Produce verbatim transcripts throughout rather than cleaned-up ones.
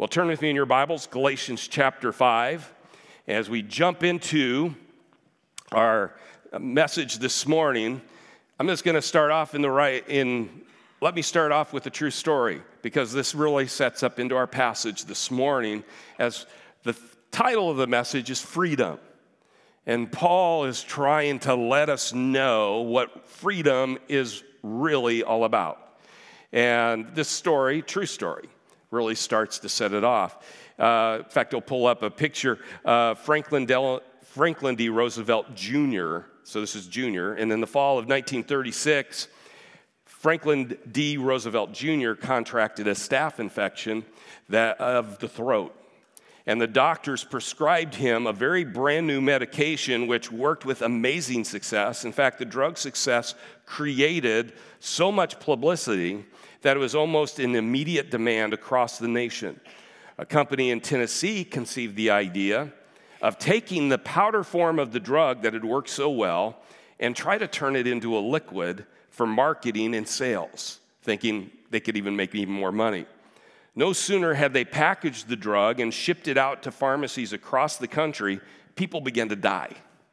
Well, turn with me in your Bibles, Galatians chapter five, as we jump into our message this morning. I'm just going to start off in the right, in, let me start off with a true story, because this really sets up into our passage this morning, as the title of the message is Freedom. And Paul is trying to let us know what freedom is really all about. And this story, true story, really starts to set it off. Uh, in fact, I'll pull up a picture. Uh, Franklin, Del- Franklin D. Roosevelt Junior, so this is Junior, and in the fall of nineteen thirty-six, Franklin D. Roosevelt Junior contracted a staph infection that, of the throat. And the doctors prescribed him a very brand new medication which worked with amazing success. In fact, the drug success created so much publicity that it was almost in immediate demand across the nation. A company in Tennessee conceived the idea of taking the powder form of the drug that had worked so well and try to turn it into a liquid for marketing and sales, thinking they could even make even more money. No sooner had they packaged the drug and shipped it out to pharmacies across the country, people began to die.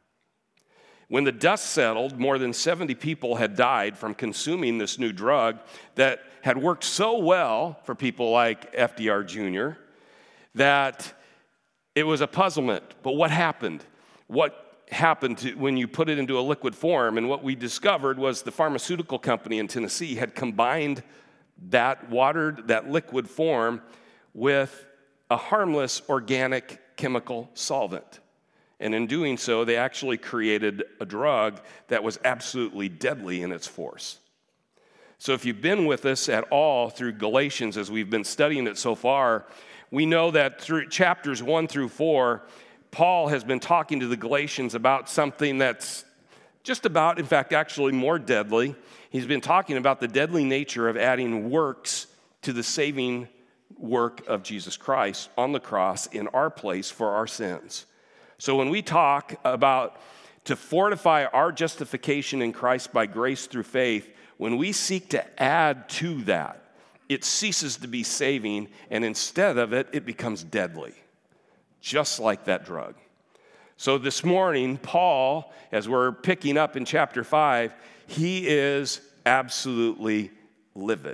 When the dust settled, more than seventy people had died from consuming this new drug that had worked so well for people like F D R Junior that it was a puzzlement. But what happened? What happened to, when you put it into a liquid form? And what we discovered was the pharmaceutical company in Tennessee had combined that watered, that liquid form with a harmless organic chemical solvent. And in doing so, they actually created a drug that was absolutely deadly in its force. So if you've been with us at all through Galatians as we've been studying it so far, we know that through chapters one through four, Paul has been talking to the Galatians about something that's just about, in fact, actually more deadly. He's been talking about the deadly nature of adding works to the saving work of Jesus Christ on the cross in our place for our sins. So when we talk about to fortify our justification in Christ by grace through faith, when we seek to add to that, it ceases to be saving, and instead of it, it becomes deadly, just like that drug. So this morning, Paul, as we're picking up in chapter five, he is absolutely livid.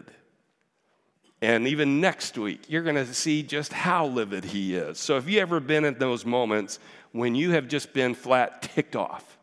And even next week, you're going to see just how livid he is. So have you ever been in those moments when you have just been flat ticked off?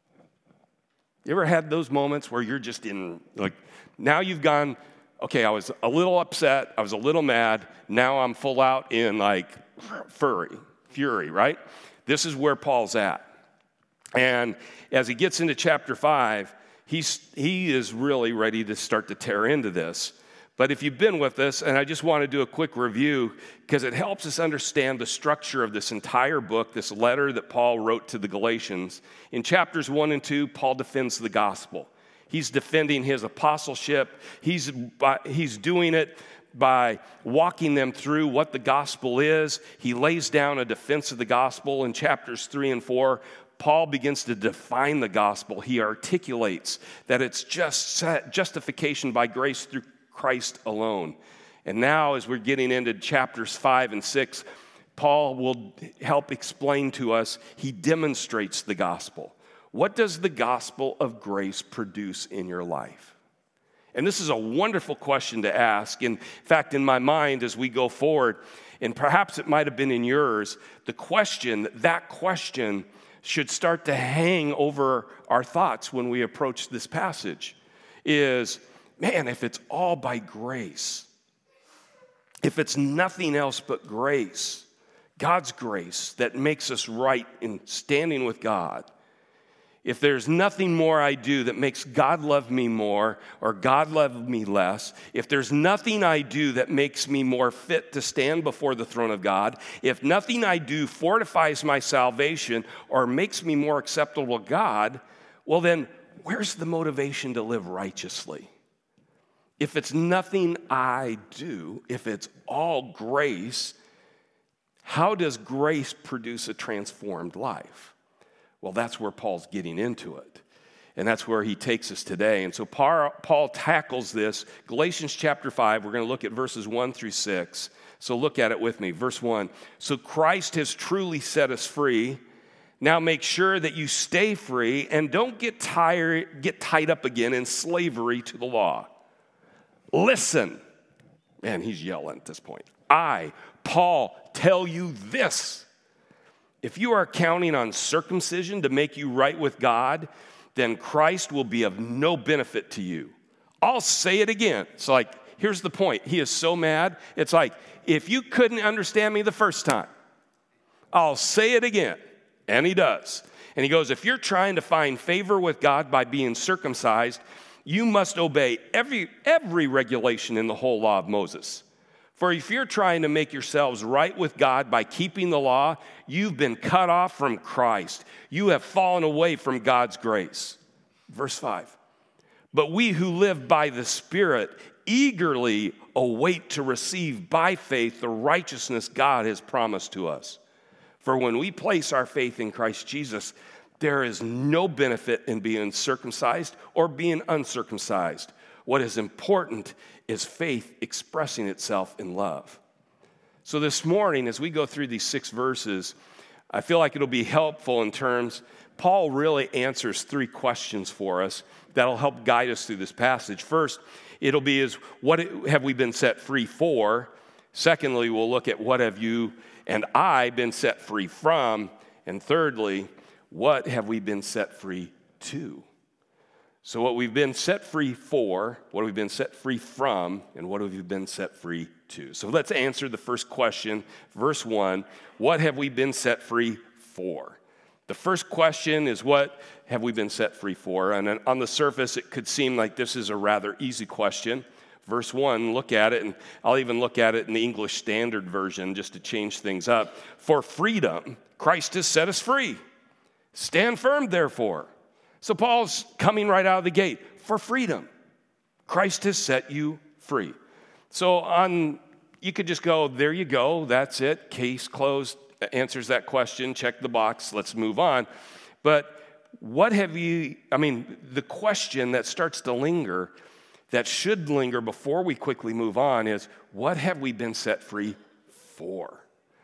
You ever had those moments where you're just in, like, now you've gone, okay, I was a little upset, I was a little mad, now I'm full out in, like, fury, fury, right? This is where Paul's at. And as he gets into chapter five, he's, he is really ready to start to tear into this. But if you've been with us, and I just want to do a quick review, because it helps us understand the structure of this entire book, this letter that Paul wrote to the Galatians. In chapters one and two, Paul defends the gospel. He's defending his apostleship. He's, he's doing it by walking them through what the gospel is. He lays down a defense of the gospel in chapters three and four. Paul begins to define the gospel. He articulates that it's just justification by grace through Christ alone. And now, as we're getting into chapters five and six, Paul will help explain to us, he demonstrates the gospel. What does the gospel of grace produce in your life? And this is a wonderful question to ask. In fact, in my mind, as we go forward, and perhaps it might have been in yours, the question, that question should start to hang over our thoughts when we approach this passage is, man, if it's all by grace, if it's nothing else but grace, God's grace that makes us right in standing with God, if there's nothing more I do that makes God love me more or God love me less, if there's nothing I do that makes me more fit to stand before the throne of God, if nothing I do fortifies my salvation or makes me more acceptable to God, well then, where's the motivation to live righteously? If it's nothing I do, if it's all grace, how does grace produce a transformed life? Well, that's where Paul's getting into it. And that's where he takes us today. And so Paul tackles this. Galatians chapter five, we're going to look at verses one through six. So look at it with me. Verse one. So Christ has truly set us free. Now make sure that you stay free and don't get tired, get tied up again in slavery to the law. Listen. Man, he's yelling at this point. I, Paul, tell you this. If you are counting on circumcision to make you right with God, then Christ will be of no benefit to you. I'll say it again. It's like, here's the point. He is so mad. It's like, if you couldn't understand me the first time, I'll say it again. And he does. And he goes, if you're trying to find favor with God by being circumcised, you must obey every, every regulation in the whole law of Moses. For if you're trying to make yourselves right with God by keeping the law, you've been cut off from Christ. You have fallen away from God's grace. Verse five. But we who live by the Spirit eagerly await to receive by faith the righteousness God has promised to us. For when we place our faith in Christ Jesus, there is no benefit in being circumcised or being uncircumcised. What is important is faith expressing itself in love. So this morning, as we go through these six verses, I feel like it'll be helpful in terms, Paul really answers three questions for us that'll help guide us through this passage. First, it'll be is what have we been set free for? Secondly, we'll look at what have you and I been set free from? And thirdly, what have we been set free to? So what we've been set free for, what have we been set free from, and what have we been set free to? So let's answer the first question, verse one, what have we been set free for? The first question is what have we been set free for? And on the surface, it could seem like this is a rather easy question. Verse one, look at it, and I'll even look at it in the English Standard Version just to change things up. For freedom, Christ has set us free. Stand firm, therefore. So Paul's coming right out of the gate. For freedom, Christ has set you free. So on, you could just go, there you go, that's it, case closed, answers that question, check the box, let's move on. But what have you, I mean, the question that starts to linger, that should linger before we quickly move on is, what have we been set free for?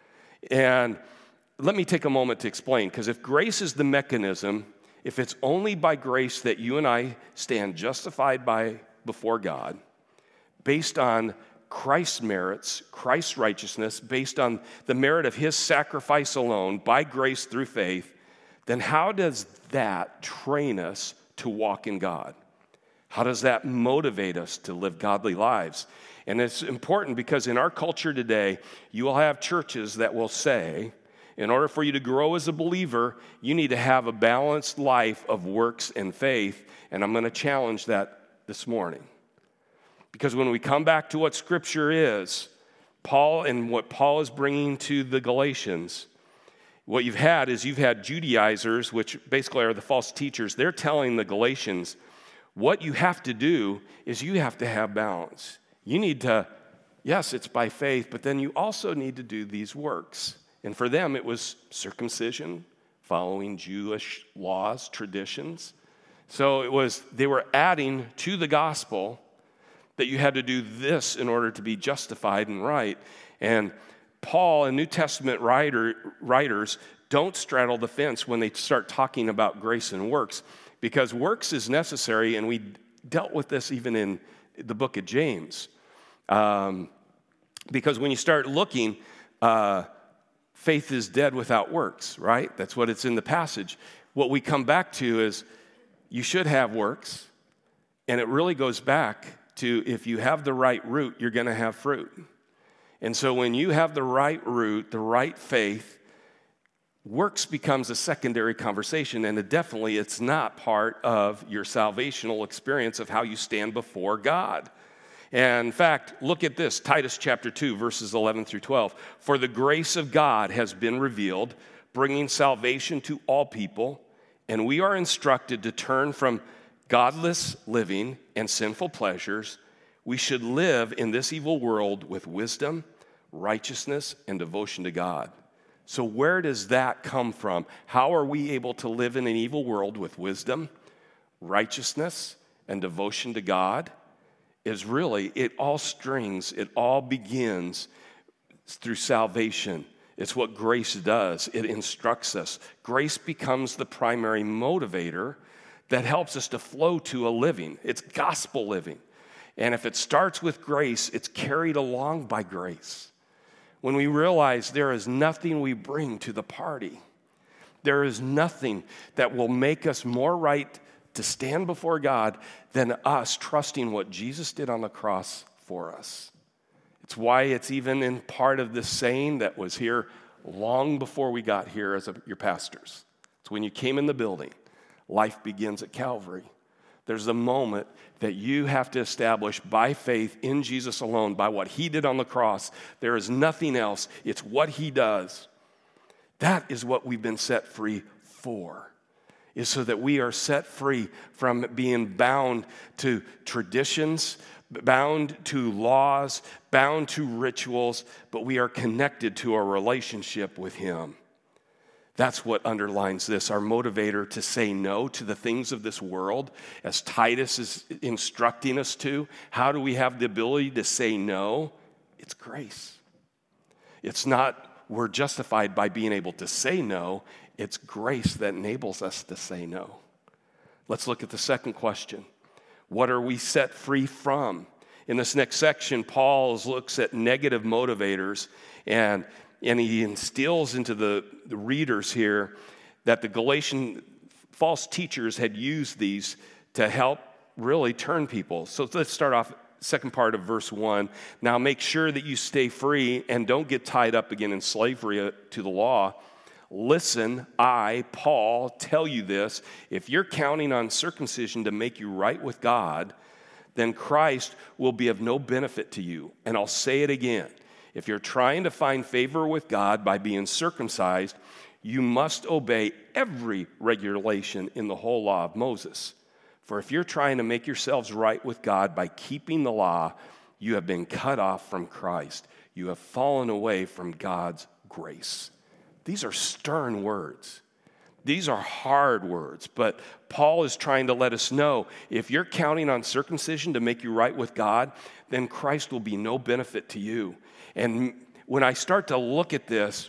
And let me take a moment to explain, because if grace is the mechanism, if it's only by grace that you and I stand justified by before God, based on Christ's merits, Christ's righteousness, based on the merit of his sacrifice alone, by grace through faith, then how does that train us to walk in God? How does that motivate us to live godly lives? And it's important because in our culture today, you will have churches that will say, in order for you to grow as a believer, you need to have a balanced life of works and faith. And I'm going to challenge that this morning. Because when we come back to what Scripture is, Paul and what Paul is bringing to the Galatians, what you've had is you've had Judaizers, which basically are the false teachers. They're telling the Galatians, what you have to do is you have to have balance. You need to, yes, it's by faith, but then you also need to do these works. And for them, it was circumcision, following Jewish laws, traditions. So it was, they were adding to the gospel that you had to do this in order to be justified and right. And Paul and New Testament writer, writers don't straddle the fence when they start talking about grace and works, because works is necessary, and we dealt with this even in the book of James. Um, because when you start looking, uh, faith is dead without works, right? That's what it's in the passage. What we come back to is you should have works, and it really goes back to if you have the right root, you're going to have fruit. And so when you have the right root, the right faith, works becomes a secondary conversation, and it definitely it's not part of your salvational experience of how you stand before God. And in fact, look at this, Titus chapter two, verses eleven through twelve. For the grace of God has been revealed, bringing salvation to all people, and we are instructed to turn from godless living and sinful pleasures. We should live in this evil world with wisdom, righteousness, and devotion to God. So where does that come from? How are we able to live in an evil world with wisdom, righteousness, and devotion to God? Is really, it all strings, it all begins It's through salvation. It's what grace does. It instructs us. Grace becomes the primary motivator that helps us to flow to a living. It's gospel living. And if it starts with grace, it's carried along by grace. When we realize there is nothing we bring to the party, there is nothing that will make us more right to stand before God than us trusting what Jesus did on the cross for us. It's why it's even in part of this saying that was here long before we got here as a, your pastors. It's when you came in the building, life begins at Calvary. There's a moment that you have to establish by faith in Jesus alone, by what he did on the cross. There is nothing else. It's what he does. That is what we've been set free for, is so that we are set free from being bound to traditions, bound to laws, bound to rituals, but we are connected to a relationship with him. That's what underlines this, our motivator to say no to the things of this world, as Titus is instructing us to. How do we have the ability to say no? It's grace. It's not we're justified by being able to say no. It's grace that enables us to say no. Let's look at the second question. What are we set free from? In this next section, Paul looks at negative motivators, and, and he instills into the, the readers here that the Galatian false teachers had used these to help really turn people. So let's start off second part of verse one. Now make sure that you stay free and don't get tied up again in slavery to the law. Listen, I, Paul, tell you this. If you're counting on circumcision to make you right with God, then Christ will be of no benefit to you. And I'll say it again. If you're trying to find favor with God by being circumcised, you must obey every regulation in the whole law of Moses. For if you're trying to make yourselves right with God by keeping the law, you have been cut off from Christ. You have fallen away from God's grace. These are stern words. These are hard words, but Paul is trying to let us know, if you're counting on circumcision to make you right with God, then Christ will be no benefit to you. And when I start to look at this,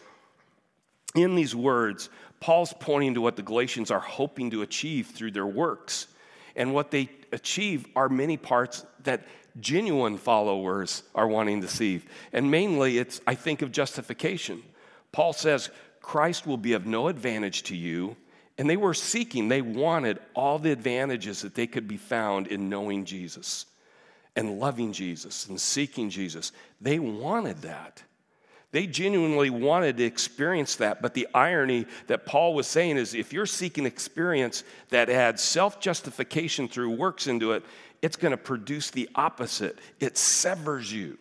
in these words, Paul's pointing to what the Galatians are hoping to achieve through their works. And what they achieve are many parts that genuine followers are wanting to see. And mainly, it's, I think, of justification. Paul says, Christ will be of no advantage to you. And they were seeking, they wanted all the advantages that they could be found in knowing Jesus and loving Jesus and seeking Jesus. They wanted that. They genuinely wanted to experience that. But the irony that Paul was saying is, if you're seeking experience that adds self-justification through works into it, it's going to produce the opposite. It severs you.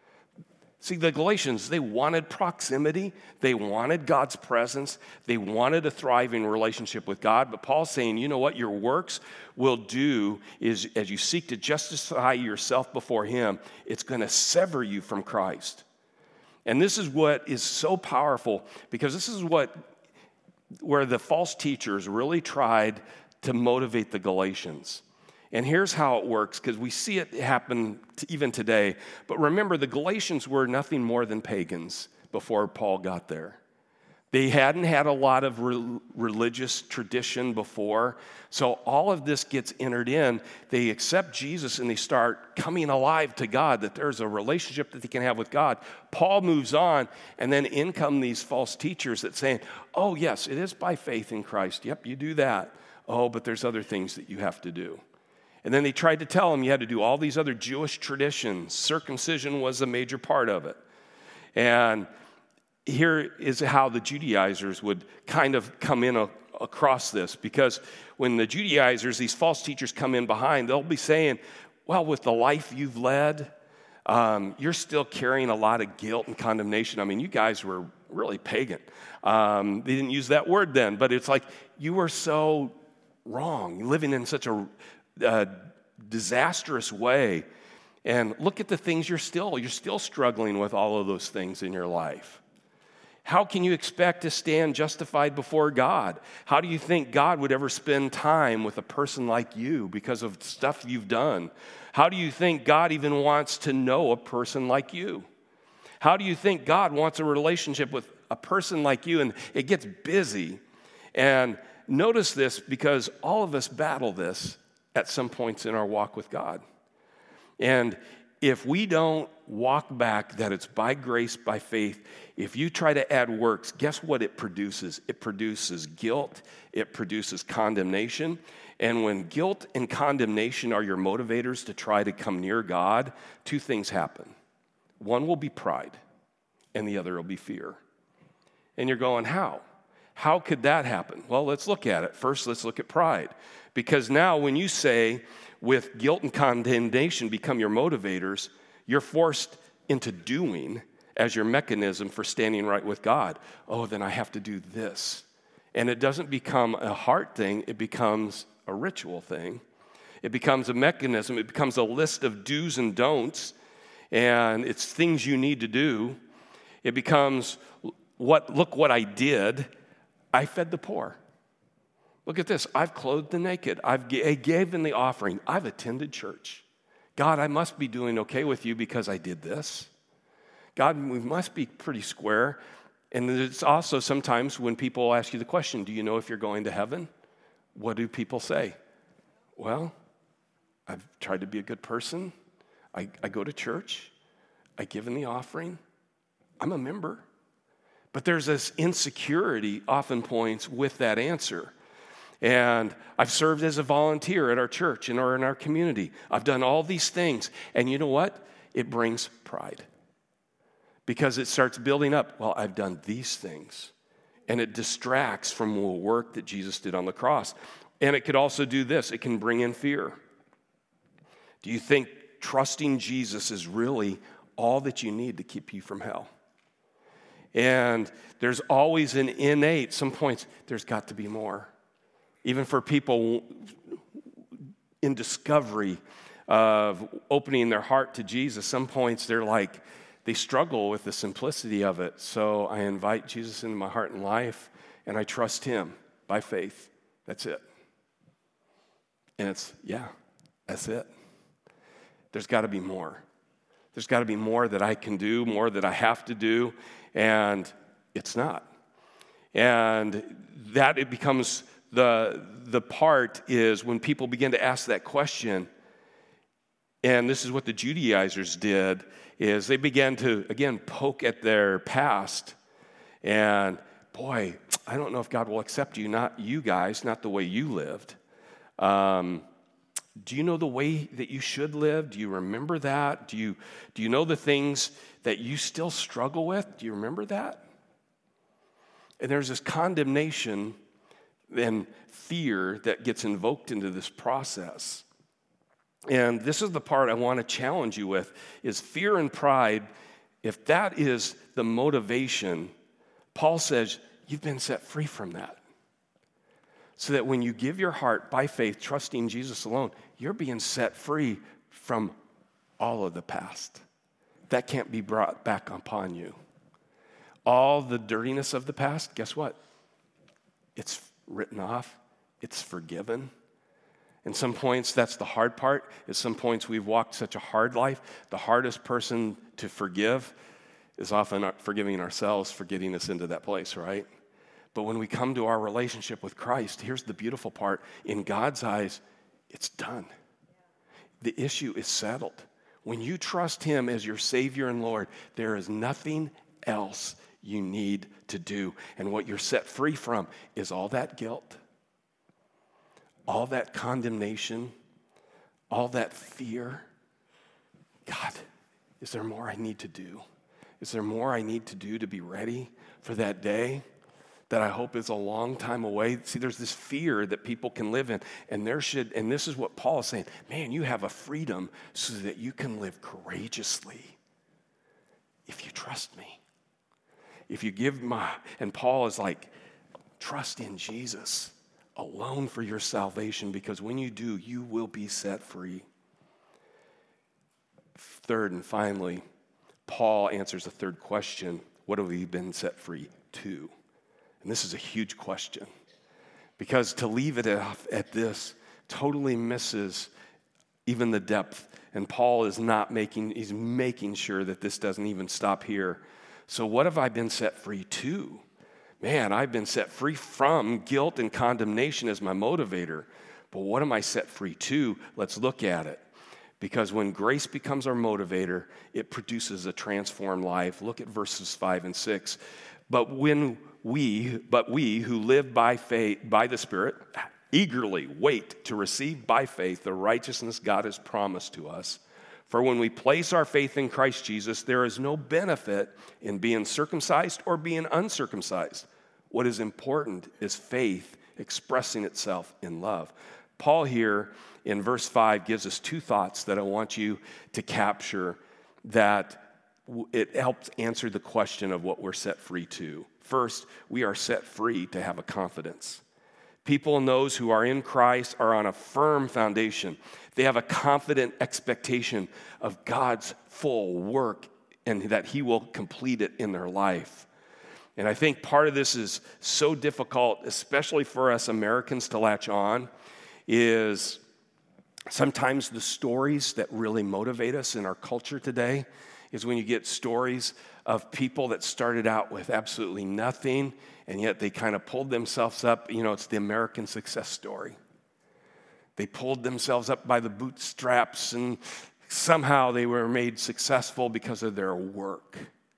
See, the Galatians, they wanted proximity. They wanted God's presence. They wanted a thriving relationship with God. But Paul's saying, you know what your works will do is, as you seek to justify yourself before him, it's going to sever you from Christ. And this is what is so powerful, because this is what where the false teachers really tried to motivate the Galatians. And here's how it works, because we see it happen to even today. But remember, the Galatians were nothing more than pagans before Paul got there. They hadn't had a lot of re- religious tradition before. So all of this gets entered in. They accept Jesus and they start coming alive to God, that there's a relationship that they can have with God. Paul moves on, and then in come these false teachers that saying, oh, yes, it is by faith in Christ. Yep, you do that. Oh, but there's other things that you have to do. And then they tried to tell him you had to do all these other Jewish traditions. Circumcision was a major part of it. And here is how the Judaizers would kind of come in a, across this, because when the Judaizers, these false teachers, come in behind, they'll be saying, well, with the life you've led, um, you're still carrying a lot of guilt and condemnation. I mean, you guys were really pagan. Um, they didn't use that word then, but it's like you were so wrong, living in such a uh, disastrous way. And look at the things you're still, you're still struggling with all of those things in your life. How can you expect to stand justified before God? How do you think God would ever spend time with a person like you because of stuff you've done? How do you think God even wants to know a person like you? How do you think God wants a relationship with a person like you? And it gets busy. And notice this, because all of us battle this at some points in our walk with God. And if we don't walk back that it's by grace, by faith, if you try to add works, guess what it produces? It produces guilt. It produces condemnation. And when guilt and condemnation are your motivators to try to come near God, two things happen. One will be pride, and the other will be fear. And you're going, how? How could that happen? Well, let's look at it. First, let's look at pride. Because now when you say, with guilt and condemnation become your motivators, you're forced into doing as your mechanism for standing right with God. Oh, then I have to do this. And it doesn't become a heart thing, it becomes a ritual thing. It becomes a mechanism, it becomes a list of do's and don'ts, and it's things you need to do. It becomes, what? look what I did. I fed the poor. Look at this. I've clothed the naked. I've g- given the offering. I've attended church. God, I must be doing okay with you because I did this. God, we must be pretty square. And it's also sometimes when people ask you the question, do you know if you're going to heaven? What do people say? Well, I've tried to be a good person. I, I go to church. I give in the offering. I'm a member. But there's this insecurity often points with that answer. And I've served as a volunteer at our church and or in our community. I've done all these things. And you know what? It brings pride. Because it starts building up. Well, I've done these things. And it distracts from the work that Jesus did on the cross. And it could also do this. It can bring in fear. Do you think trusting Jesus is really all that you need to keep you from hell? And there's always an innate, some points, there's got to be more. Even for people in discovery of opening their heart to Jesus, some points they're like, they struggle with the simplicity of it. So I invite Jesus into my heart and life, and I trust him by faith. That's it. And it's, yeah, that's it. There's got to be more. There's got to be more that I can do, more that I have to do, and it's not. And that it becomes the, the part is when people begin to ask that question, and this is what the Judaizers did, is they began to, again, poke at their past. And boy, I don't know if God will accept you, not you guys, not the way you lived. Um, do you know the way that you should live? Do you remember that? Do you, do you know the things that you still struggle with? Do you remember that? And there's this condemnation and fear that gets invoked into this process. And this is the part I want to challenge you with, is fear and pride. If that is the motivation, Paul says, you've been set free from that. So that when you give your heart by faith, trusting Jesus alone, you're being set free from all of the past. That can't be brought back upon you. All the dirtiness of the past, guess what? It's written off. It's forgiven. In some points, that's the hard part. At some points, we've walked such a hard life. The hardest person to forgive is often forgiving ourselves for getting us into that place, right? But when we come to our relationship with Christ, here's the beautiful part. In God's eyes, it's done. The issue is settled. When you trust him as your Savior and Lord, there is nothing else you need to do. And what you're set free from is all that guilt, all that condemnation, all that fear. God, is there more I need to do? Is there more I need to do to be ready for that day that I hope is a long time away? See, there's this fear that people can live in, and there should, and this is what Paul is saying, man, you have a freedom so that you can live courageously if you trust me. If you give my, and Paul is like, trust in Jesus alone for your salvation, because when you do, you will be set free. Third and finally, Paul answers the third question, what have we been set free to? And this is a huge question, because to leave it at, at this totally misses even the depth And Paul is not making, he's making sure that this doesn't even stop here. So what have I been set free to? Man, I've been set free from guilt and condemnation as my motivator. But what am I set free to? Let's look at it. Because when grace becomes our motivator, it produces a transformed life. Look at verses five and six. But when we, but we who live by faith, by the Spirit, eagerly wait to receive by faith the righteousness God has promised to us. For when we place our faith in Christ Jesus, there is no benefit in being circumcised or being uncircumcised. What is important is faith expressing itself in love. Paul here in verse five gives us two thoughts that I want you to capture, that it helps answer the question of what we're set free to. First, we are set free to have a confidence. People and those who are in Christ are on a firm foundation. They have a confident expectation of God's full work and that he will complete it in their life. And I think part of this is so difficult, especially for us Americans to latch on, is sometimes the stories that really motivate us in our culture today is when you get stories of people that started out with absolutely nothing, and yet they kind of pulled themselves up. You know, it's the American success story. They pulled themselves up by the bootstraps, and somehow they were made successful because of their work,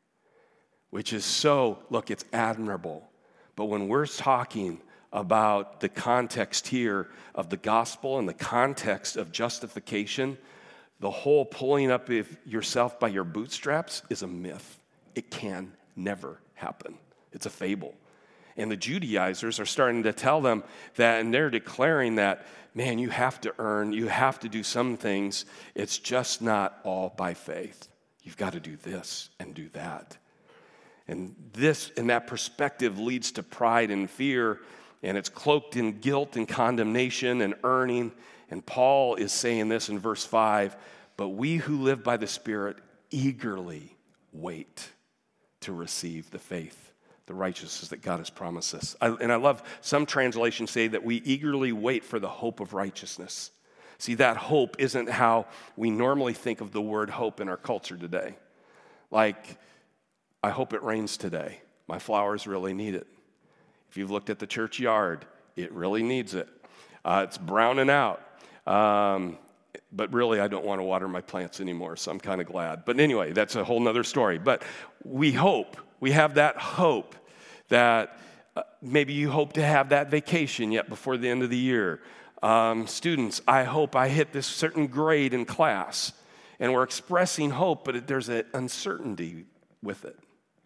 which is so, look, it's admirable. But when we're talking about the context here of the gospel and the context of justification, the whole pulling up of yourself by your bootstraps is a myth. It can never happen. It's a fable. And the Judaizers are starting to tell them that, and they're declaring that, man, you have to earn, you have to do some things. It's just not all by faith. You've got to do this and do that. And this, and that perspective leads to pride and fear, and it's cloaked in guilt and condemnation and earning. And Paul is saying this in verse five, but we who live by the Spirit eagerly wait to receive the faith, the righteousness that God has promised us. I, and I love, some translations say that we eagerly wait for the hope of righteousness. See, that hope isn't how we normally think of the word hope in our culture today. Like, I hope it rains today. My flowers really need it. If you've looked at the church yard, it really needs it. Uh, it's browning out. Um, but really, I don't want to water my plants anymore, so I'm kind of glad. But anyway, that's a whole nother story. But we hope, we have that hope that uh, maybe you hope to have that vacation yet before the end of the year. Um, students, I hope I hit this certain grade in class. And we're expressing hope, but there's an uncertainty with it.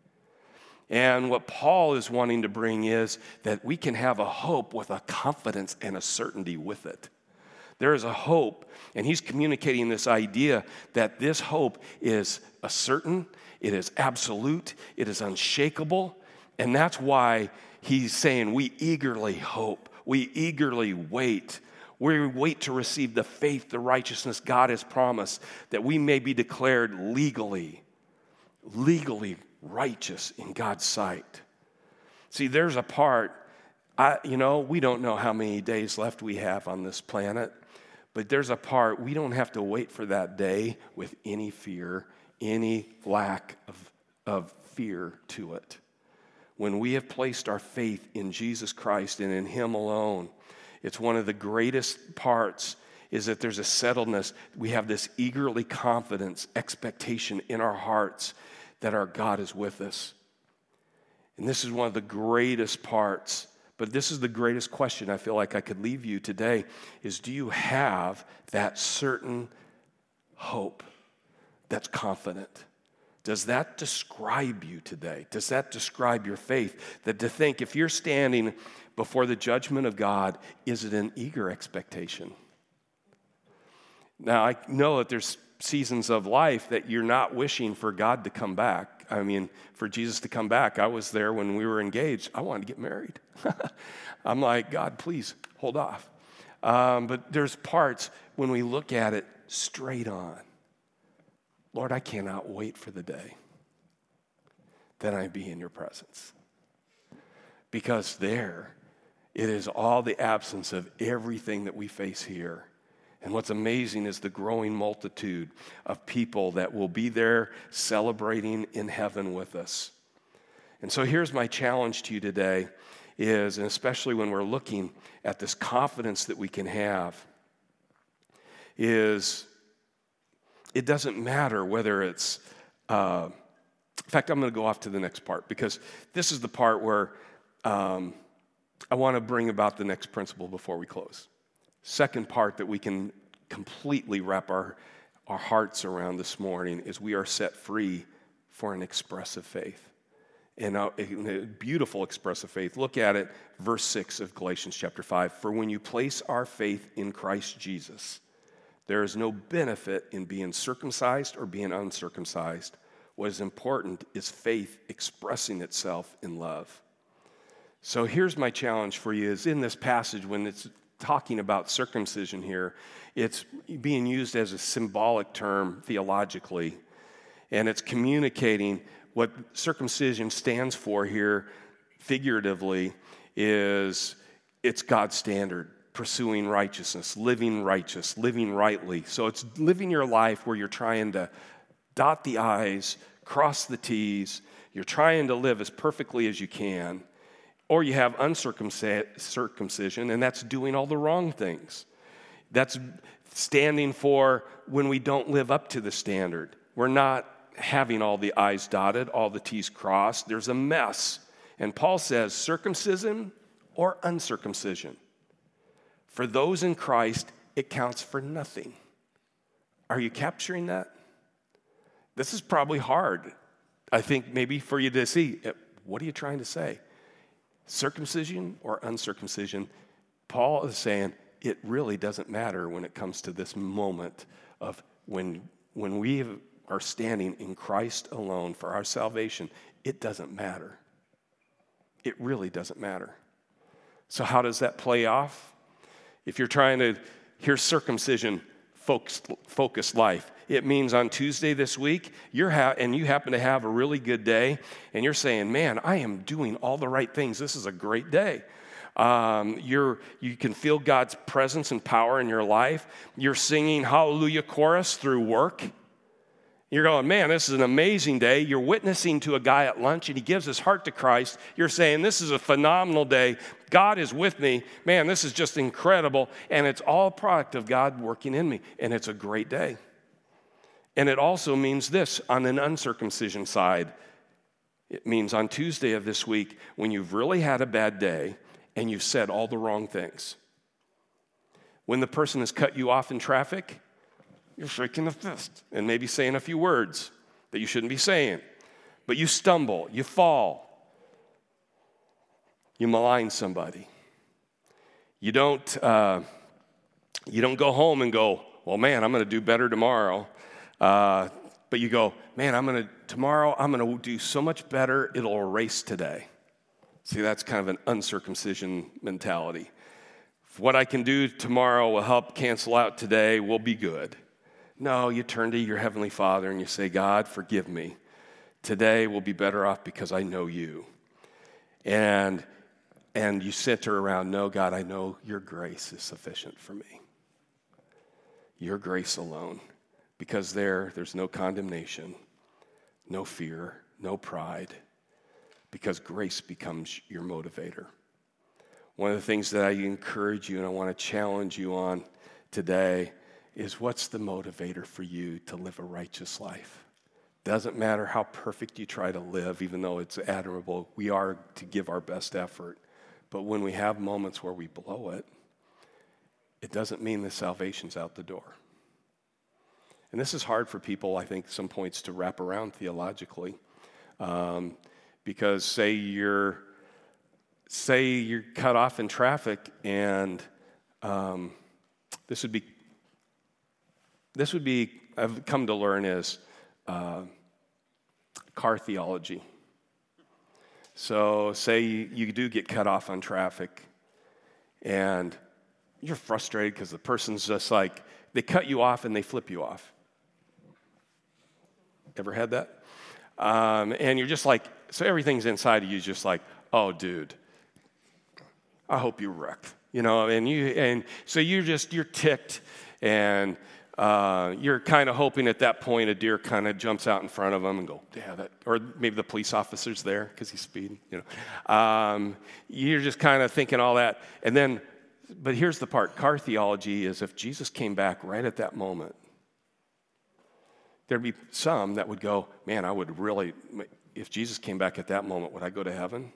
And what Paul is wanting to bring is that we can have a hope with a confidence and a certainty with it. There is a hope, and he's communicating this idea that this hope is a certain, it is absolute, it is unshakable, and that's why he's saying we eagerly hope, we eagerly wait. We wait to receive the faith, the righteousness God has promised, that we may be declared legally, legally righteous in God's sight. See, there's a part, I, you know, we don't know how many days left we have on this planet, but there's a part we don't have to wait for that day with any fear, any lack of, of fear to it. When we have placed our faith in Jesus Christ and in Him alone, it's one of the greatest parts is that there's a settledness. We have this eagerly confidence, expectation in our hearts that our God is with us. And this is one of the greatest parts, but this is the greatest question I feel like I could leave you today, is do you have that certain hope that's confident? Does that describe you today? Does that describe your faith? That to think if you're standing before the judgment of God, is it an eager expectation? Now, I know that there's seasons of life that you're not wishing for God to come back. I mean, for Jesus to come back. I was there when we were engaged. I wanted to get married. I'm like, God, please hold off. Um, but there's parts when we look at it straight on. Lord, I cannot wait for the day that I be in your presence. Because there, it is all the absence of everything that we face here. And what's amazing is the growing multitude of people that will be there celebrating in heaven with us. And so here's my challenge to you today is, and especially when we're looking at this confidence that we can have, is it doesn't matter whether it's, uh, in fact, I'm going to go off to the next part because this is the part where um, I want to bring about the next principle before we close. Second part that we can completely wrap our, our hearts around this morning is we are set free for an expressive faith. And a, a beautiful expressive faith. Look at it, verse six of Galatians chapter five. For when you place our faith in Christ Jesus, there is no benefit in being circumcised or being uncircumcised. What is important is faith expressing itself in love. So here's my challenge for you is in this passage when it's talking about circumcision here, it's being used as a symbolic term theologically, and it's communicating what circumcision stands for here figuratively is it's God's standard, pursuing righteousness, living righteous, living rightly. So it's living your life where you're trying to dot the I's, cross the T's, you're trying to live as perfectly as you can. Or you have uncircumcision, and that's doing all the wrong things. That's standing for when we don't live up to the standard. We're not having all the I's dotted, all the T's crossed. There's a mess. And Paul says, circumcision or uncircumcision. For those in Christ, it counts for nothing. Are you capturing that? This is probably hard, I think, maybe for you to see. What are you trying to say? Circumcision or uncircumcision, Paul is saying it really doesn't matter when it comes to this moment of when, when we are standing in Christ alone for our salvation, it doesn't matter. It really doesn't matter. So how does that play off? If you're trying to hear circumcision focused, focused life, it means on Tuesday this week, you're ha- and you happen to have a really good day, and you're saying, man, I am doing all the right things. This is a great day. Um, you're, you can feel God's presence and power in your life. You're singing Hallelujah chorus through work. You're going, man, this is an amazing day. You're witnessing to a guy at lunch, and he gives his heart to Christ. You're saying, this is a phenomenal day. God is with me. Man, this is just incredible, and it's all a product of God working in me, and it's a great day. And it also means this, on an uncircumcision side, it means on Tuesday of this week, when you've really had a bad day and you've said all the wrong things. When the person has cut you off in traffic, you're shaking a fist and maybe saying a few words that you shouldn't be saying. But you stumble, you fall, you malign somebody. You don't, uh, you don't go home and go, well, man, I'm going to do better tomorrow. Uh, but you go, man, I'm going to, tomorrow I'm going to do so much better, it'll erase today. See, that's kind of an uncircumcision mentality. If what I can do tomorrow will help cancel out today, we'll be good. No, you turn to your Heavenly Father and you say, God, forgive me. Today will be better off because I know you. And, and you center around, no, God, I know your grace is sufficient for me. Your grace alone. Because there, there's no condemnation, no fear, no pride, because grace becomes your motivator. One of the things that I encourage you and I want to challenge you on today is what's the motivator for you to live a righteous life? Doesn't matter how perfect you try to live, even though it's admirable, we are to give our best effort. But when we have moments where we blow it, it doesn't mean the salvation's out the door. And this is hard for people, I think, some points to wrap around theologically, um, because say you're say you're cut off in traffic, and um, this would be this would be I've come to learn is uh, car theology. So say you, you do get cut off on traffic, and you're frustrated because the person's just like they cut you off and they flip you off. Ever had that? Um, and you're just like, so everything's inside of you is just like, oh, dude, I hope you wreck. You know, and you and so you're just you're ticked, And uh, you're kind of hoping at that point a deer kind of jumps out in front of them and go, yeah, that, or maybe the police officer's there because he's speeding, you know. Um, you're just kind of thinking all that. And then, but here's the part, car theology is if Jesus came back right at that moment, there'd be some that would go, man, I would really, if Jesus came back at that moment, would I go to heaven?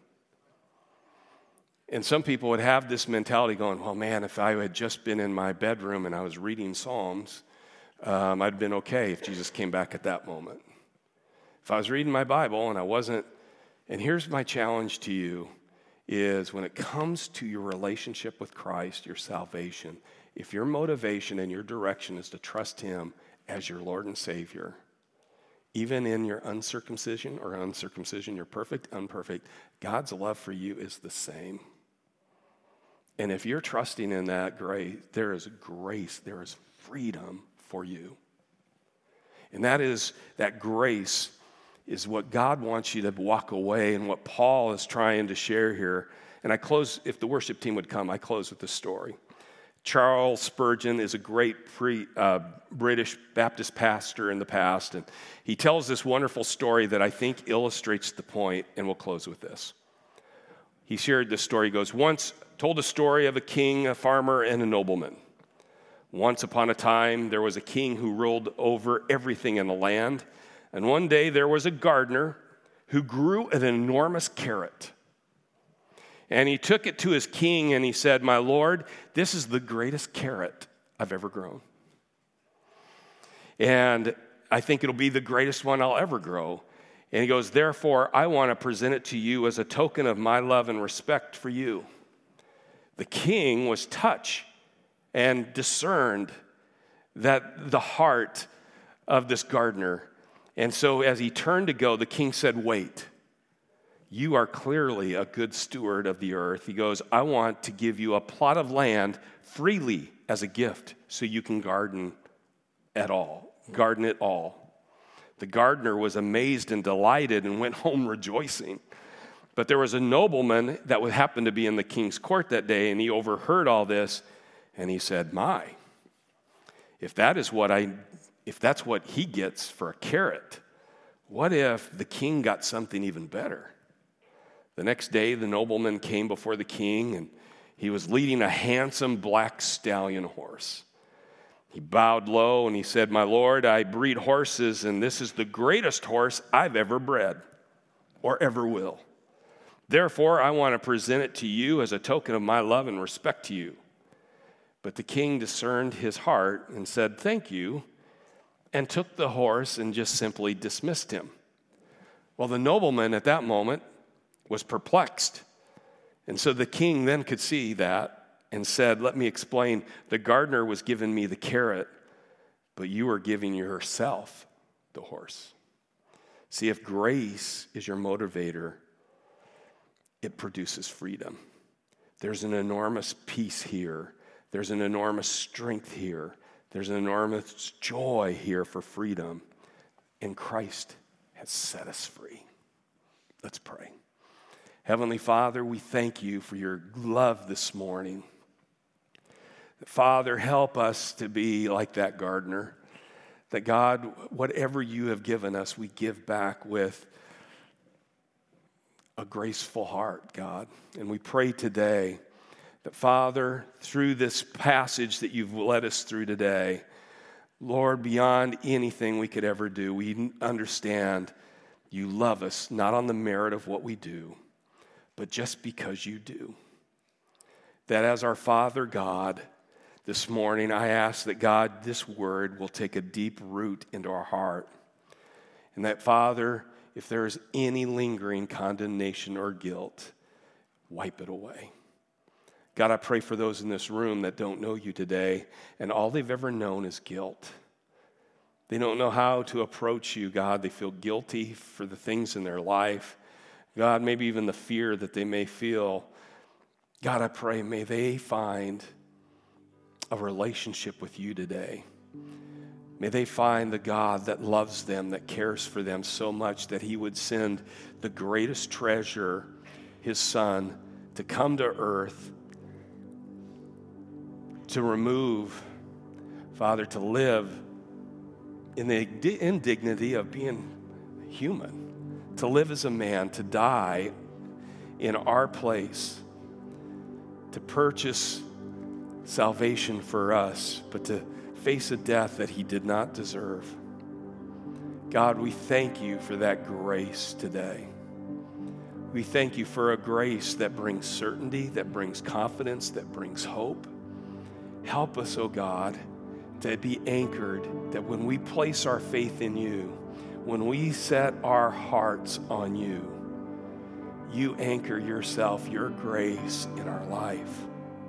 And some people would have this mentality going, well, man, if I had just been in my bedroom and I was reading Psalms, um, I'd been okay if Jesus came back at that moment. If I was reading my Bible and I wasn't, and here's my challenge to you, is when it comes to your relationship with Christ, your salvation, if your motivation and your direction is to trust Him as your Lord and Savior, even in your uncircumcision or uncircumcision, you're perfect, unperfect, God's love for you is the same. And if you're trusting in that grace, there is grace, there is freedom for you. And that is, that grace is what God wants you to walk away and what Paul is trying to share here. And I close, if the worship team would come, I close with this story. Charles Spurgeon is a great pre, uh, British Baptist pastor in the past, and he tells this wonderful story that I think illustrates the point, and we'll close with this. He shared this story. He goes, once told a story of a king, a farmer, and a nobleman. Once upon a time, there was a king who ruled over everything in the land, and one day there was a gardener who grew an enormous carrot. And he took it to his king and he said, my lord, this is the greatest carrot I've ever grown. And I think it'll be the greatest one I'll ever grow. And he goes, therefore, I want to present it to you as a token of my love and respect for you. The king was touched and discerned that the heart of this gardener. And so as he turned to go, the king said, wait. You are clearly a good steward of the earth. He goes, I want to give you a plot of land freely as a gift so you can garden at all, garden it all. The gardener was amazed and delighted and went home rejoicing. But there was a nobleman that would happen to be in the king's court that day, and he overheard all this, and he said, my, if that is what I, if that's what he gets for a carrot, what if the king got something even better? The next day, the nobleman came before the king, and he was leading a handsome black stallion horse. He bowed low, and he said, my lord, I breed horses, and this is the greatest horse I've ever bred or ever will. Therefore, I want to present it to you as a token of my love and respect to you. But the king discerned his heart and said, thank you, and took the horse and just simply dismissed him. Well, the nobleman at that moment was perplexed. And so the king then could see that and said, let me explain. The gardener was giving me the carrot, but you are giving yourself the horse. See, if grace is your motivator, it produces freedom. There's an enormous peace here. There's an enormous strength here. There's an enormous joy here for freedom. And Christ has set us free. Let's pray. Heavenly Father, we thank you for your love this morning. Father, help us to be like that gardener. That God, whatever you have given us, we give back with a graceful heart, God. And we pray today that, Father, through this passage that you've led us through today, Lord, beyond anything we could ever do, we understand you love us, not on the merit of what we do, but just because you do. That as our Father God, this morning, I ask that, God, this word will take a deep root into our heart. And that, Father, if there is any lingering condemnation or guilt, wipe it away. God, I pray for those in this room that don't know you today, and all they've ever known is guilt. They don't know how to approach you, God. They feel guilty for the things in their life. God, maybe even the fear that they may feel. God, I pray, may they find a relationship with you today. May they find the God that loves them, that cares for them so much that he would send the greatest treasure, his Son, to come to earth to remove, Father, to live in the indignity of being human, to live as a man, to die in our place, to purchase salvation for us, but to face a death that he did not deserve. God, we thank you for that grace today. We thank you for a grace that brings certainty, that brings confidence, that brings hope. Help us, oh God, to be anchored, that when we place our faith in you, when we set our hearts on you, you anchor yourself, your grace in our life.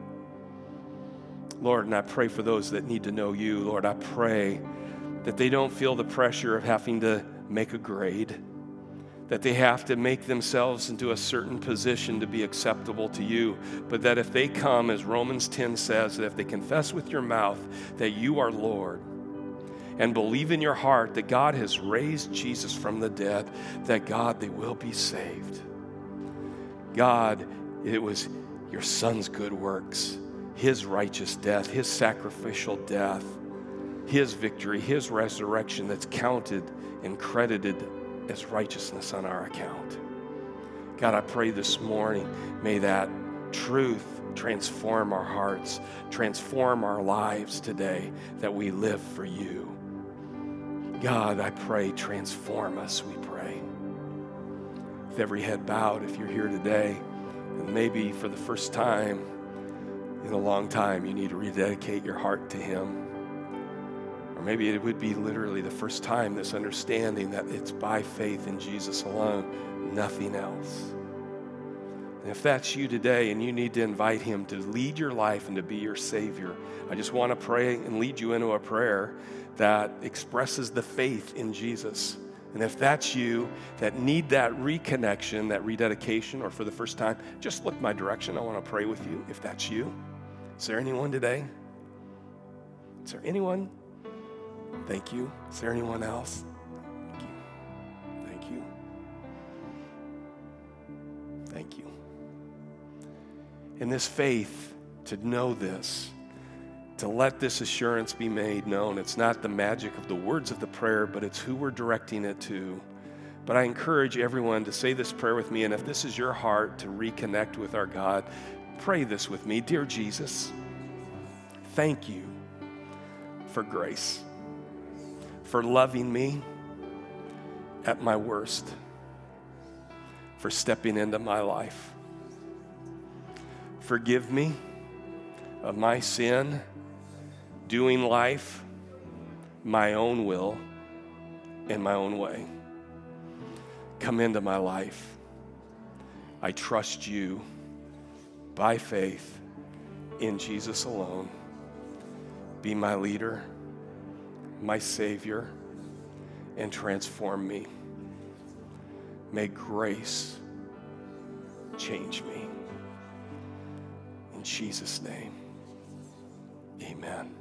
Lord, and I pray for those that need to know you. Lord, I pray that they don't feel the pressure of having to make a grade, that they have to make themselves into a certain position to be acceptable to you, but that if they come, as Romans ten says, that if they confess with your mouth that you are Lord and believe in your heart that God has raised Jesus from the dead, that God, they will be saved. God, it was your Son's good works, his righteous death, his sacrificial death, his victory, his resurrection that's counted and credited as righteousness on our account. God, I pray this morning, may that truth transform our hearts, transform our lives today, that we live for you. God, I pray, transform us, we pray. With every head bowed, if you're here today, and maybe for the first time in a long time, you need to rededicate your heart to him. Or maybe it would be literally the first time, this understanding that it's by faith in Jesus alone, nothing else. And if that's you today and you need to invite him to lead your life and to be your Savior, I just want to pray and lead you into a prayer that expresses the faith in Jesus. And if that's you that need that reconnection, that rededication, or for the first time, just look my direction. I want to pray with you if that's you. Is there anyone today? Is there anyone? Thank you. Is there anyone else? Thank you. Thank you. Thank you. In this faith, to know this, to let this assurance be made known. It's not the magic of the words of the prayer, but it's who we're directing it to. But I encourage everyone to say this prayer with me, and if this is your heart to reconnect with our God, pray this with me. Dear Jesus, thank you for grace, for loving me at my worst, for stepping into my life. Forgive me of my sin, doing life my own will in my own way. Come into my life. I trust you by faith in Jesus alone. Be my leader, my Savior, and transform me. May grace change me. In Jesus' name, amen.